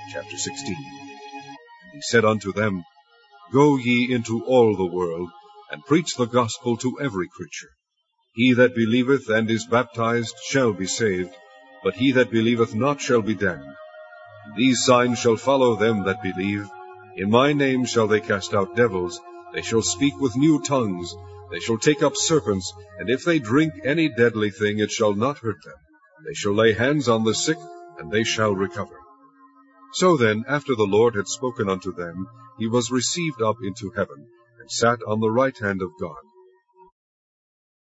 Chapter 16. And he said unto them, Go ye into all the world, and preach the gospel to every creature. He that believeth and is baptized shall be saved, but he that believeth not shall be damned. And these signs shall follow them that believe. In my name shall they cast out devils, they shall speak with new tongues, they shall take up serpents, and if they drink any deadly thing, it shall not hurt them. They shall lay hands on the sick, and they shall recover. So then, after the Lord had spoken unto them, he was received up into heaven, and sat on the right hand of God.